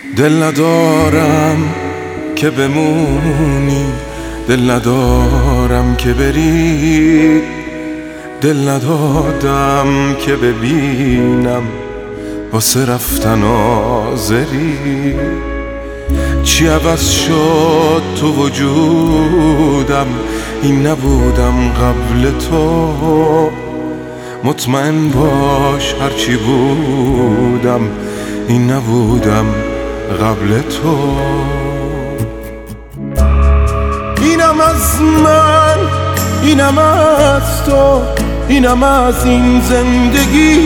دل ندارم که بمونی، دل ندارم که بری، دل ندادم که ببینم واسه رفتن آزری. چی عوض شد تو وجودم، این نبودم قبل تو. مطمئن باش هرچی بودم، این نبودم قبل تو. اینم از من، اینم از تو، اینم از این زندگی.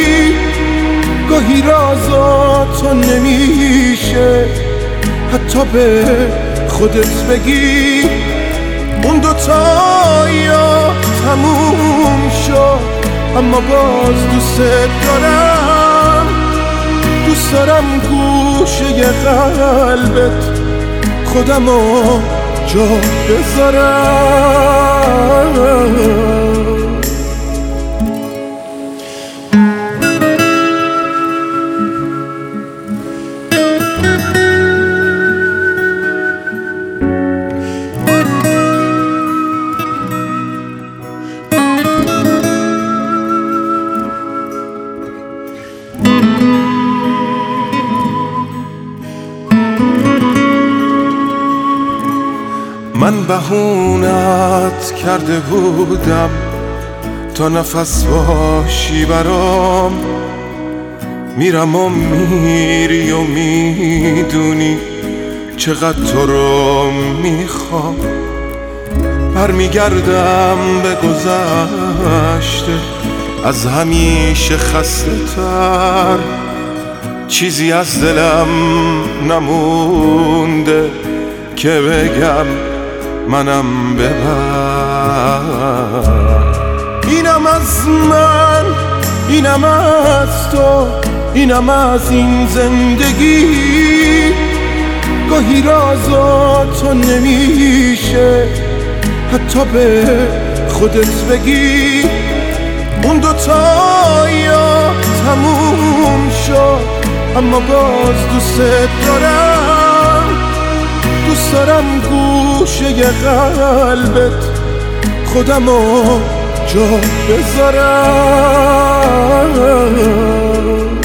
گاهی رازاتو نمیشه حتی به خودت بگی. اون دوتا یا تموم شد، اما باز دوست دارم. دوست دارم گوشه قلبت خودمو جا بذارم. من بهونت کرده بودم تا نفس باشی برام. میرم و میری و میدونی چقدر تو رو میخوام. برمیگردم به گذشته از همیشه خسته تر. چیزی از دلم نمونده که بگم منم ببر. اینم از من، اینم از تو، اینم از این زندگی. گاهی رازاتو نمیشه حتی به خودت بگی. اون دوتا یا تموم شد، اما باز دوست دارم. دوست دارم گوشه قلبت خودمو جا بذارم.